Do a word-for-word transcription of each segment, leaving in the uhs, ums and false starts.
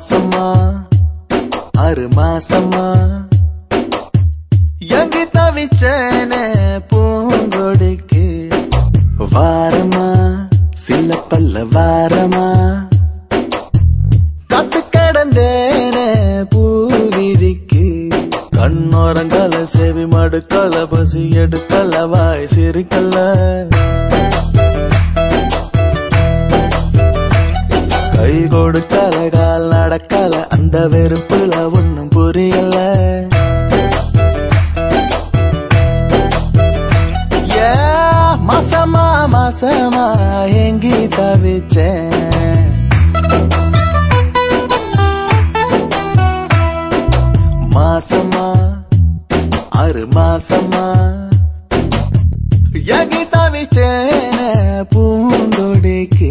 மாசமா ஆறு மாசமா எங்கி தவிச்சேனே பூங்கொடிக்கு வாரமா சில பல்ல வாரமா காத்து கடந்தேனே பூவிழிக்கு கண்ணோரங்கல செவி மடுக்கல பசி எடுக்கல வாய் சிரிக்கல கை கொடுக்கல கால் நடக்கல அந்த வெறுப்புல ஒன்னும் புரியல ஏ மாசமா மாசமா எங்கி தவிச்சேன் மாசமா ஆறு மாசமா எங்கி தவிச்சேனே பூங்கொடிக்கு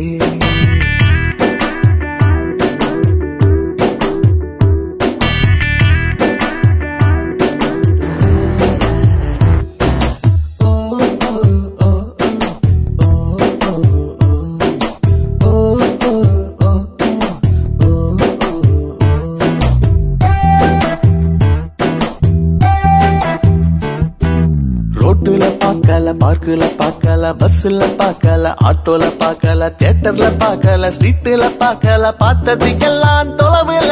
பார்க்கல பார்க்கல பஸ்ல பார்க்கல ஆட்டோல பார்க்கல தியேட்டர்ல பார்க்கல ஸ்ட்ரீட்ல பார்க்கல பார்த்ததுக்கெல்லாம் தொலைவில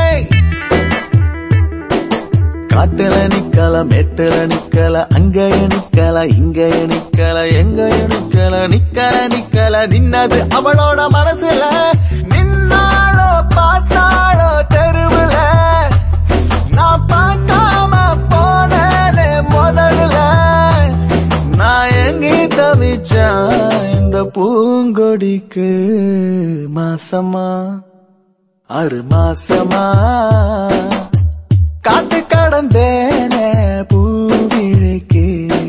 காட்டுல நிக்கல மேட்டுல நிக்கல அங்கய நிக்கல இங்கய நிக்கல எங்கய நிக்கல நிக்கல நிக்கல நின்னது அவளோட மனசுல நின்னாளோ பார்த்தாளோ தெருவுல நான் பார்க்காம போனே முதல்ல நான் எங்கி தவிச்சேன் இந்த பூங்கொடிக்கு மாசமா ஆறு மாசமா காத்து கடந்தேனே பூவிழிக்கு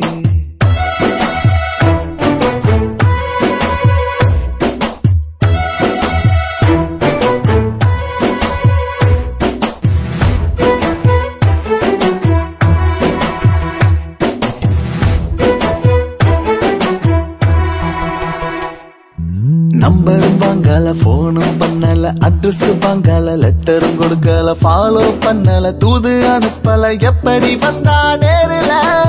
நம்பரும் வாங்கல போனும் பண்ணல அட்ரஸ் வாங்கல லெட்டரும் கொடுக்கல ஃபாலோ பண்ணல தூது அனுப்பல எப்படி வந்தா நேரில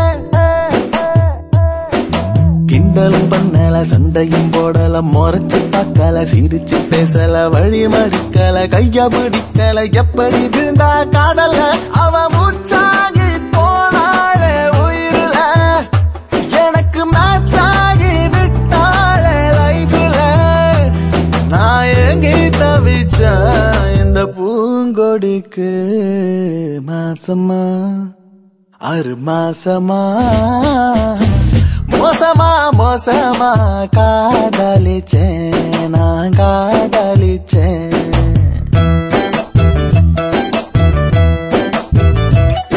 கிண்டலும் பண்ணல சண்டையும் போடல முறைச்சு பார்க்கல சிரிச்சு பேசல வழி மறிக்கல கைய பிடிக்கல எப்படி விழுந்தா காதல அவ மூச்சாகி போனாலே உயிரில எனக்கு மேட்சாகி விட்டாளே லைஃப்ல நான் எங்கி தவிச்சேன் இந்த பூங்கொடிக்கு மாசமா ஆறு மாசமா மோசமா மோசமா காதலிச்சேன் நான் காதலிச்சேன்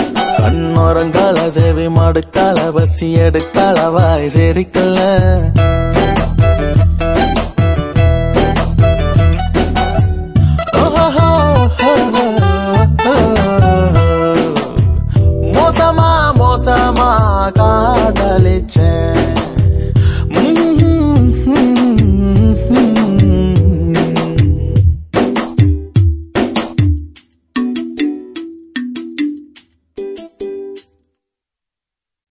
கண்ணோரங்கால சேவை மடுக்கால பசி எடுக்கால வாய் சேரிக்கல